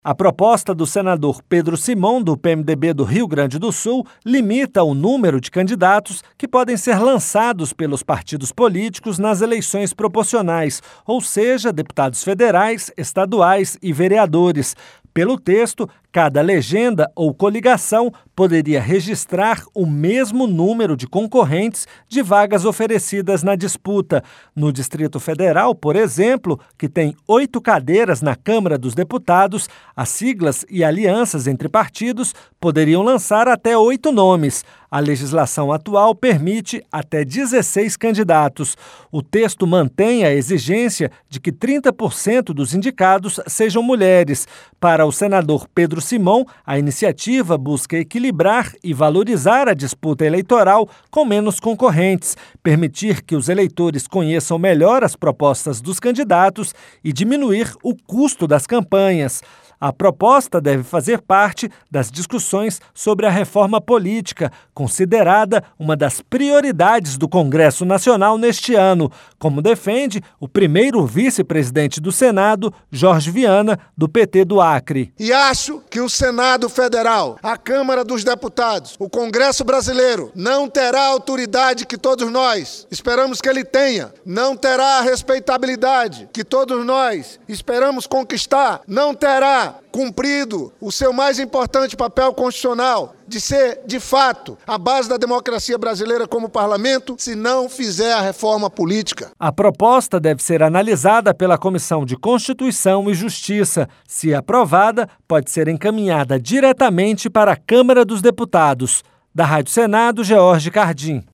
A proposta do senador Pedro Simão, do PMDB do Rio Grande do Sul, limita o número de candidatos que podem ser lançados pelos partidos políticos nas eleições proporcionais, ou seja, deputados federais, estaduais e vereadores. Pelo texto, cada legenda ou coligação poderia registrar o mesmo número de concorrentes de vagas oferecidas na disputa. No Distrito Federal, por exemplo, que tem 8 cadeiras na Câmara dos Deputados, as siglas e alianças entre partidos poderiam lançar até 8 nomes. A legislação atual permite até 16 candidatos. O texto mantém a exigência de que 30% dos indicados sejam mulheres. Para o senador Pedro Simão, a iniciativa busca equilibrar e valorizar a disputa eleitoral com menos concorrentes, permitir que os eleitores conheçam melhor as propostas dos candidatos e diminuir o custo das campanhas. A proposta deve fazer parte das discussões sobre a reforma política, considerada uma das prioridades do Congresso Nacional neste ano, como defende o primeiro vice-presidente do Senado, Jorge Viana, do PT do Acre. E acho que o Senado Federal, a Câmara dos Deputados, o Congresso Brasileiro não terá a autoridade que todos nós esperamos que ele tenha, não terá a respeitabilidade que todos nós esperamos conquistar, não terá cumprido o seu mais importante papel constitucional de ser, de fato, a base da democracia brasileira como parlamento, se não fizer a reforma política. A proposta deve ser analisada pela Comissão de Constituição e Justiça. Se aprovada, pode ser encaminhada diretamente para a Câmara dos Deputados. Da Rádio Senado, George Cardim.